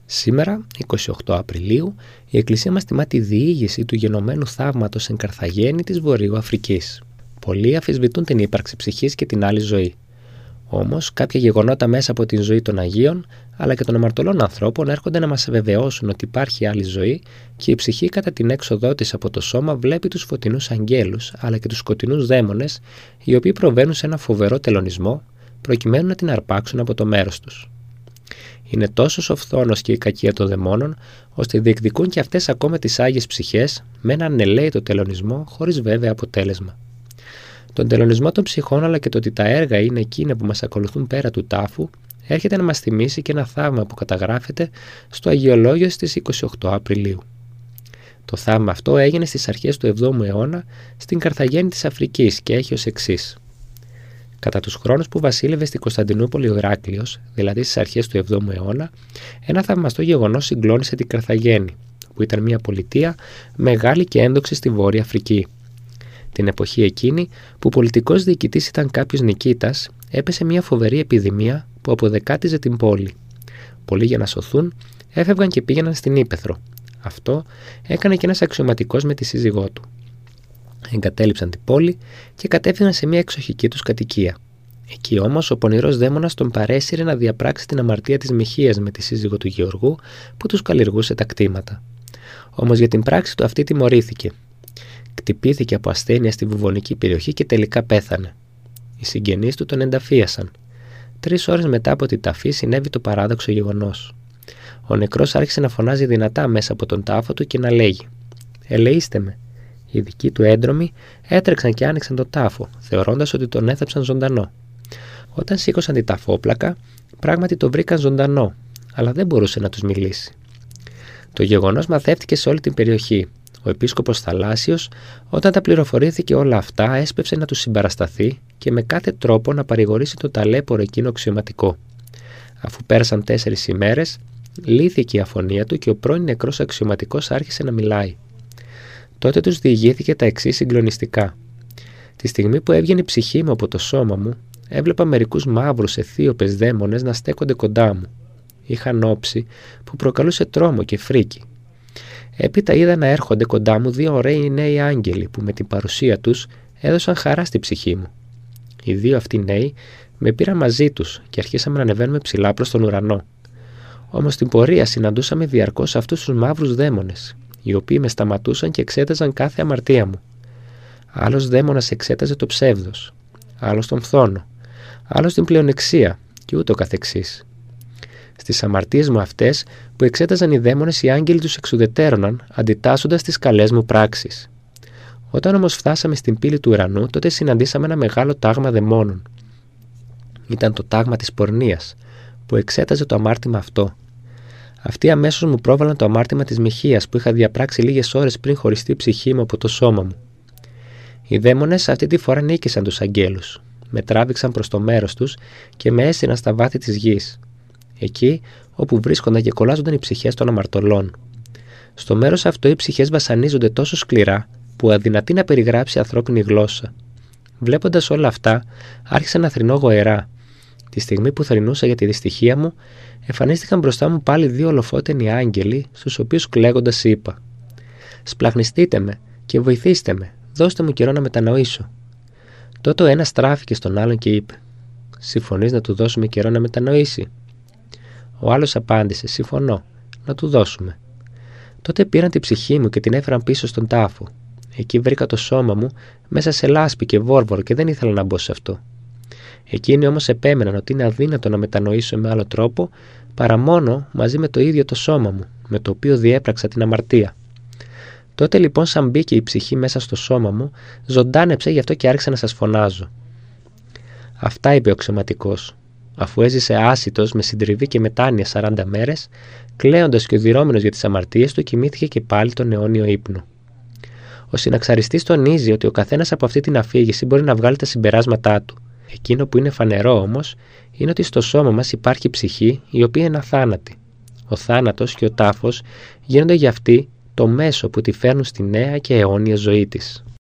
Σήμερα, 28 Απριλίου, η Εκκλησία μας τιμά τη διήγηση του γενομένου θαύματος εν Καρθαγέννη της Βορείου Αφρικής. Πολλοί αμφισβητούν την ύπαρξη ψυχής και την άλλη ζωή. Όμως, κάποια γεγονότα μέσα από την ζωή των Αγίων, αλλά και των αμαρτωλών ανθρώπων, έρχονται να μας βεβαιώσουν ότι υπάρχει άλλη ζωή και η ψυχή, κατά την έξοδό της από το σώμα, βλέπει τους φωτεινούς αγγέλους, αλλά και τους σκοτεινούς δαίμονες, οι οποίοι προβαίνουν σε ένα φοβερό τελωνισμό, προκειμένου να την αρπάξουν από το μέρος τους. Είναι τόσο ο φθόνος και η κακία των δαιμόνων, ώστε διεκδικούν και αυτές ακόμα τις άγιες ψυχές με έναν ανελαίητο τελωνισμό, χωρίς βέβαια αποτέλεσμα. Τον τελωνισμό των ψυχών, αλλά και το ότι τα έργα είναι εκείνα που μας ακολουθούν πέρα του τάφου, έρχεται να μας θυμίσει και ένα θαύμα που καταγράφεται στο Αγιολόγιο στις 28 Απριλίου. Το θαύμα αυτό έγινε στις αρχές του 7ου αιώνα στην Καρθαγέννη της Αφρικής και έχει ως εξής. Κατά τους χρόνους που βασίλευε στην Κωνσταντινούπολη ο Ηράκλειος, δηλαδή στις αρχές του 7ου αιώνα, ένα θαυμαστό γεγονός συγκλώνησε την Καρθαγέννη, που ήταν μια πολιτεία μεγάλη και ένδοξη στη Βόρεια Αφρική. Την εποχή εκείνη, που πολιτικός διοικητής ήταν κάποιος Νικήτας, έπεσε μια φοβερή επιδημία που αποδεκάτιζε την πόλη. Πολλοί, για να σωθούν, έφευγαν και πήγαιναν στην Ύπαιθρο. Αυτό έκανε και ένας αξιωματικός με τη σύζυγό του. Εγκατέλειψαν την πόλη και κατέφυγαν σε μια εξοχική τους κατοικία. Εκεί όμως ο πονηρός δαίμονας τον παρέσυρε να διαπράξει την αμαρτία της Μιχίας με τη σύζυγο του Γεωργού, που τους καλλιεργούσε τα κτήματα. Όμως για την πράξη του αυτή τιμωρήθηκε. Κτυπήθηκε από ασθένεια στη βουβονική περιοχή και τελικά πέθανε. Οι συγγενείς του τον ενταφίασαν. 3 ώρες μετά από την ταφή συνέβη το παράδοξο γεγονός. Ο νεκρός άρχισε να φωνάζει δυνατά μέσα από τον τάφο του και να λέγει: «Ελεήστε με». Οι δικοί του έντρομοι έτρεξαν και άνοιξαν το τάφο, θεωρώντας ότι τον έθαψαν ζωντανό. Όταν σήκωσαν την ταφόπλακα, πράγματι το βρήκαν ζωντανό, αλλά δεν μπορούσε να τους μιλήσει. Το γεγονός μαθεύτηκε σε όλη την περιοχή. Ο επίσκοπος Θαλάσσιος, όταν τα πληροφορήθηκε όλα αυτά, έσπευσε να τους συμπαρασταθεί και με κάθε τρόπο να παρηγορήσει το ταλέπορο εκείνο αξιωματικό. Αφού πέρασαν 4 ημέρες, λύθηκε η αφωνία του και ο πρώην νεκρός αξιωματικός άρχισε να μιλάει. Τότε τους διηγήθηκε τα εξής συγκλονιστικά. Τη στιγμή που έβγαινε η ψυχή μου από το σώμα μου, έβλεπα μερικούς μαύρους αιθίωπες δαίμονες να στέκονται κοντά μου. Είχαν όψη που προκαλούσε τρόμο και φρίκη. Έπειτα είδα να έρχονται κοντά μου 2 ωραίοι νέοι άγγελοι που με την παρουσία τους έδωσαν χαρά στη ψυχή μου. Οι 2 αυτοί νέοι με πήραν μαζί τους και αρχίσαμε να ανεβαίνουμε ψηλά προς τον ουρανό. Όμως στην πορεία συναντούσαμε διαρκώς αυτούς τους μαύρους δαίμονες, οι οποίοι με σταματούσαν και εξέταζαν κάθε αμαρτία μου. Άλλος δαίμονας εξέταζε το ψεύδος, άλλος τον φθόνο, άλλος την πλεονεξία και ούτω καθεξής. Στις αμαρτίες μου αυτές που εξέταζαν οι δαίμονες, οι άγγελοι τους εξουδετέρωναν, αντιτάσσοντας τις καλές μου πράξεις. Όταν όμως φτάσαμε στην πύλη του ουρανού, τότε συναντήσαμε ένα μεγάλο τάγμα δαιμόνων. Ήταν το τάγμα της πορνείας, που εξέταζε το αμάρτημα αυτό. Αυτοί αμέσως μου πρόβαλαν το αμάρτημα της Μιχίας που είχα διαπράξει λίγες ώρες πριν χωριστεί η ψυχή μου από το σώμα μου. Οι δαίμονες αυτή τη φορά νίκησαν τους αγγέλους. Με τράβηξαν προς το μέρος τους και με έσυραν στα βάθη της γης. Εκεί όπου βρίσκονταν και κολλάζονταν οι ψυχές των αμαρτωλών. Στο μέρος αυτό οι ψυχές βασανίζονται τόσο σκληρά που αδυνατεί να περιγράψει ανθρώπινη γλώσσα. Βλέποντας όλα αυτά, άρχισα να θρηνώ γοερά. Τη στιγμή που θρηνούσα για τη δυστυχία μου, εμφανίστηκαν μπροστά μου πάλι 2 ολοφώτενοι άγγελοι, στους οποίους κλαίγοντας είπα: «Σπλαχνιστείτε με και βοηθήστε με, δώστε μου καιρό να μετανοήσω». Τότε ο ένας στράφηκε στον άλλον και είπε: «Συμφωνείς να του δώσουμε καιρό να μετανοήσει?» Ο άλλος απάντησε: «Συμφωνώ, να του δώσουμε». Τότε πήραν την ψυχή μου και την έφεραν πίσω στον τάφο. Εκεί βρήκα το σώμα μου μέσα σε λάσπη και βόρβορο και δεν ήθελα να μπω σε αυτό. Εκείνοι όμως επέμεναν ότι είναι αδύνατο να μετανοήσω με άλλο τρόπο παρά μόνο μαζί με το ίδιο το σώμα μου, με το οποίο διέπραξα την αμαρτία. Τότε λοιπόν, σαν μπήκε η ψυχή μέσα στο σώμα μου, ζωντάνεψε, γι' αυτό και άρχισα να σας φωνάζω. Αυτά είπε ο αξιωματικός. Αφού έζησε άσιτος με συντριβή και μετάνοια 40 μέρες, κλαίοντας και οδυρώμενος για τις αμαρτίες του, κοιμήθηκε και πάλι τον αιώνιο ύπνο. Ο συναξαριστής τονίζει ότι ο καθένας από αυτή την αφήγηση μπορεί να βγάλει τα συμπεράσματά του. Εκείνο που είναι φανερό όμως είναι ότι στο σώμα μας υπάρχει ψυχή η οποία είναι αθάνατη. Ο θάνατος και ο τάφος γίνονται για αυτή το μέσο που τη φέρνουν στη νέα και αιώνια ζωή της.